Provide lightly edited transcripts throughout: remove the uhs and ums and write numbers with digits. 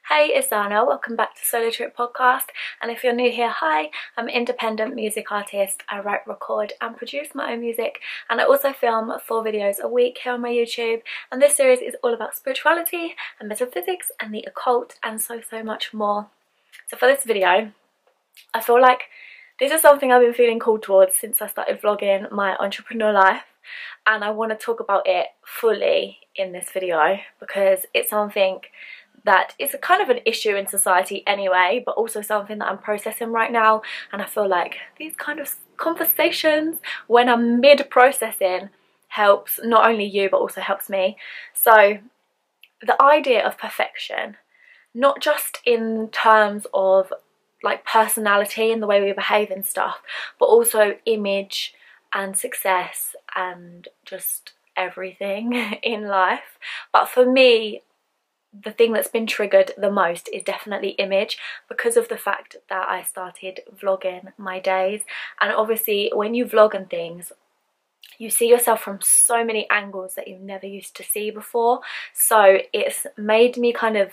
Hey, it's Zana. Welcome back to Solo Trip Podcast. And if you're new here, hi, I'm an independent music artist. I write, record and produce my own music, and I also film 4 videos a week here on my YouTube. And this series is all about spirituality and metaphysics and the occult and so much more. So for this video, I feel like this is something I've been feeling called towards since I started vlogging my entrepreneur life, and I want to talk about it fully in this video because it's something that is a kind of an issue in society anyway, but also something that I'm processing right now. And I feel like these kind of conversations when I'm mid-processing helps not only you but also helps me. So the idea of perfection, not just in terms of like personality and the way we behave and stuff, but also image and success and just everything in life. But for me, the thing that's been triggered the most is definitely image, because of the fact that I started vlogging my days. And obviously when you vlog and things, you see yourself from so many angles that you've never used to see before. So it's made me kind of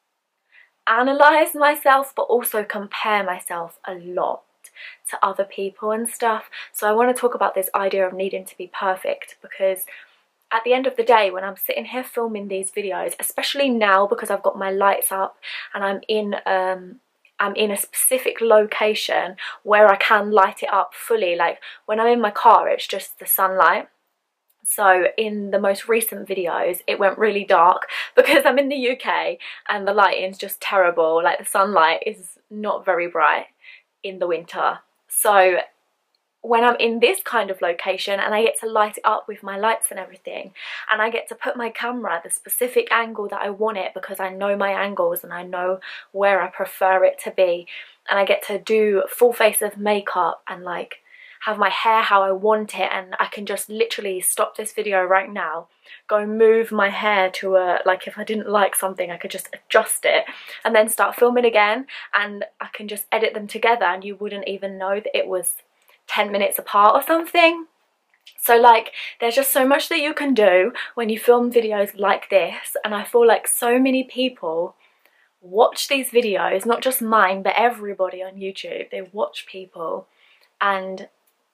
analyze myself but also compare myself a lot to other people and stuff. So I want to talk about this idea of needing to be perfect, because at the end of the day, when I'm sitting here filming these videos, especially now because I've got my lights up and I'm in a specific location where I can light it up fully. Like when I'm in my car, it's just the sunlight. So in the most recent videos, it went really dark because I'm in the UK and the lighting's just terrible. Like the sunlight is not very bright in the winter. So when I'm in this kind of location and I get to light it up with my lights and everything, and I get to put my camera at the specific angle that I want it because I know my angles and I know where I prefer it to be, and I get to do full face of makeup and like have my hair how I want it, and I can just literally stop this video right now, go move my hair to a, like if I didn't like something I could just adjust it and then start filming again, and I can just edit them together and you wouldn't even know that it was 10 minutes apart or something. So like there's just so much that you can do when you film videos like this, and I feel like so many people watch these videos, not just mine but everybody on YouTube. They watch people and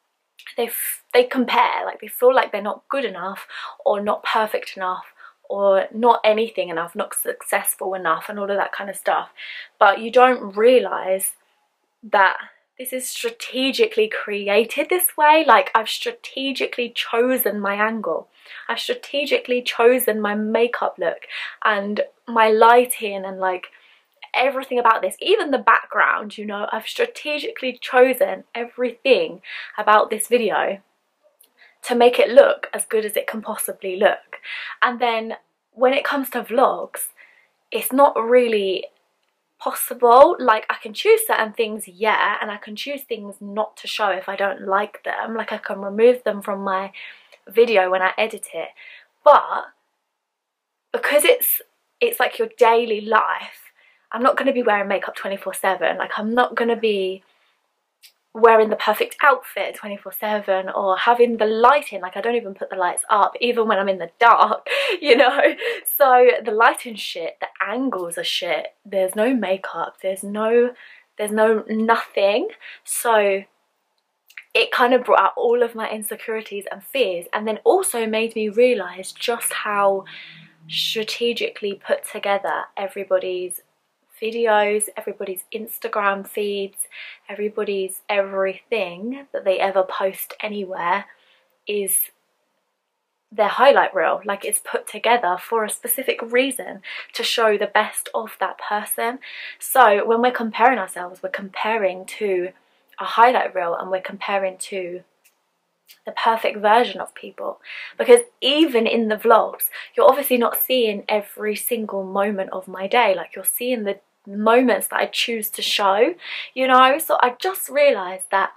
they compare, like they feel like they're not good enough or not perfect enough or not anything enough, not successful enough and all of that kind of stuff. But you don't realise that this is strategically created this way. Like I've strategically chosen my angle, I've strategically chosen my makeup look and my lighting and like everything about this, even the background, you know, I've strategically chosen everything about this video to make it look as good as it can possibly look. And then when it comes to vlogs, it's not really possible. Like I can choose certain things, yeah, and I can choose things not to show if I don't like them. Like I can remove them from my video when I edit it. But because it's like your daily life, I'm not going to be wearing makeup 24/7. Like I'm not going to be wearing the perfect outfit 24/7 or having the lighting. Like I don't even put the lights up even when I'm in the dark, you know. So the lighting shit, the angles are shit, there's no makeup, there's no nothing. So it kind of brought out all of my insecurities and fears, and then also made me realize just how strategically put together everybody's videos, everybody's Instagram feeds, everybody's everything that they ever post anywhere is their highlight reel. Like it's put together for a specific reason, to show the best of that person. So when we're comparing ourselves, we're comparing to a highlight reel and we're comparing to the perfect version of people, because even in the vlogs you're obviously not seeing every single moment of my day. Like you're seeing the moments that I choose to show, you know. So I just realized that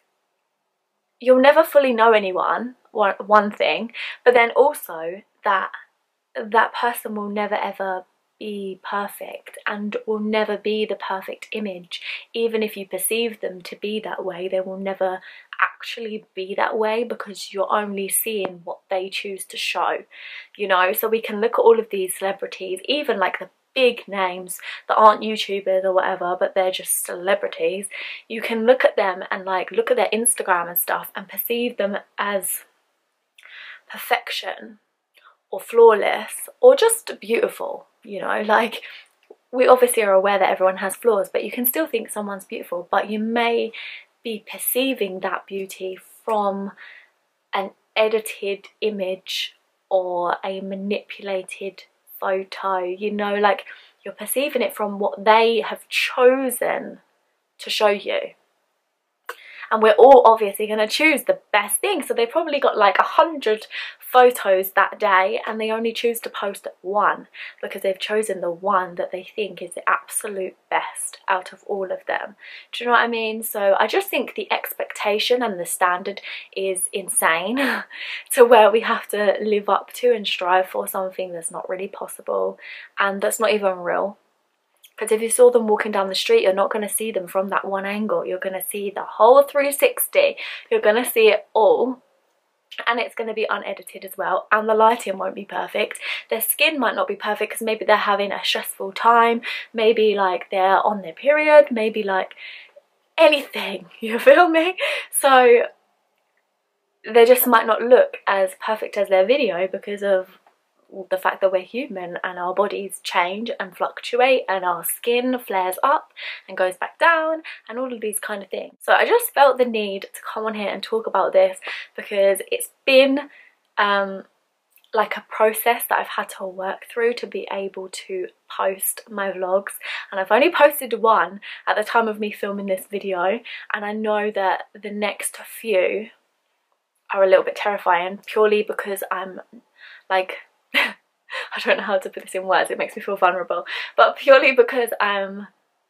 you'll never fully know anyone, one thing, but then also that that person will never ever be perfect and will never be the perfect image. Even if you perceive them to be that way, they will never actually be that way, because you're only seeing what they choose to show, you know. So we can look at all of these celebrities, even like big names that aren't YouTubers or whatever, but they're just celebrities, you can look at them and like look at their Instagram and stuff and perceive them as perfection or flawless or just beautiful, you know. Like, we obviously are aware that everyone has flaws, but you can still think someone's beautiful, but you may be perceiving that beauty from an edited image or a manipulated photo, you know, like you're perceiving it from what they have chosen to show you. And we're all obviously going to choose the best thing, so they probably got like 100 photos that day and they only choose to post one because they've chosen the one that they think is the absolute best out of all of them. Do you know what I mean? So I just think the expectation and the standard is insane to where we have to live up to and strive for something that's not really possible and that's not even real. Because if you saw them walking down the street, you're not going to see them from that one angle. You're going to see the whole 360. You're going to see it all. And it's going to be unedited as well. And the lighting won't be perfect. Their skin might not be perfect because maybe they're having a stressful time. Maybe like they're on their period. Maybe like anything. You feel me? So they just might not look as perfect as their video because of the fact that we're human and our bodies change and fluctuate and our skin flares up and goes back down and all of these kind of things. So I just felt the need to come on here and talk about this because it's been like a process that I've had to work through to be able to post my vlogs, and I've only posted one at the time of me filming this video, and I know that the next few are a little bit terrifying purely because I'm like I don't know how to put this in words, it makes me feel vulnerable, but purely because I'm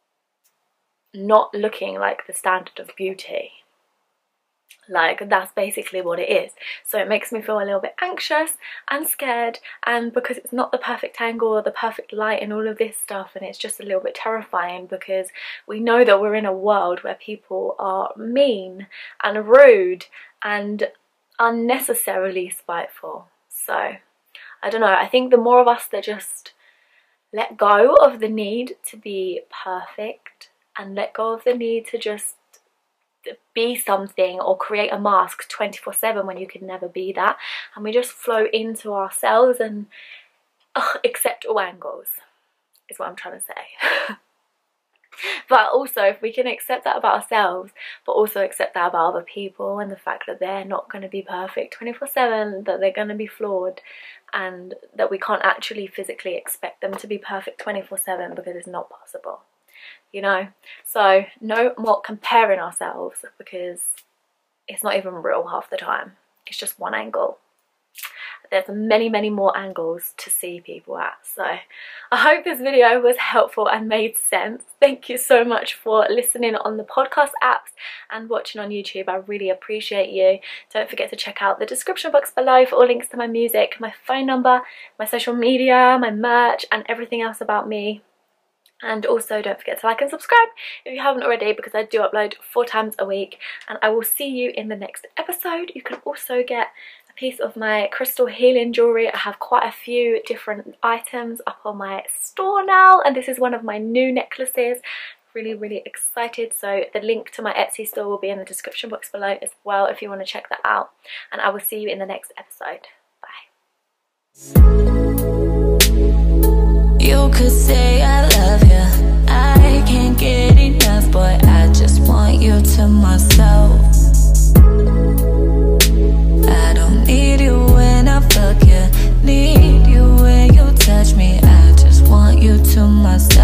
not looking like the standard of beauty. Like, that's basically what it is. So it makes me feel a little bit anxious and scared, and because it's not the perfect angle or the perfect light and all of this stuff, and it's just a little bit terrifying because we know that we're in a world where people are mean and rude and unnecessarily spiteful. So I don't know, I think the more of us that just let go of the need to be perfect and let go of the need to just be something or create a mask 24/7 when you could never be that, and we just flow into ourselves and accept all angles is what I'm trying to say. But also, if we can accept that about ourselves, but also accept that about other people and the fact that they're not going to be perfect 24/7, that they're going to be flawed, and that we can't actually physically expect them to be perfect 24/7 because it's not possible, you know. So no more comparing ourselves because it's not even real half the time. It's just one angle. There's many more angles to see people at. So I hope this video was helpful and made sense. Thank you so much for listening on the podcast apps and watching on YouTube. I really appreciate you. Don't forget to check out the description box below for all links to my music, my phone number, my social media, my merch, and everything else about me. And also don't forget to like and subscribe if you haven't already, because I do upload 4 times a week, and I will see you in the next episode. You can also get a piece of my crystal healing jewellery. I have quite a few different items up on my store now, and this is one of my new necklaces. Really excited. So the link to my Etsy store will be in the description box below as well if you want to check that out, and I will see you in the next episode. Bye. You could say I love you, I can't get enough, boy, I just want you to myself. I don't need you when I fuck you, need you when you touch me, I just want you to myself.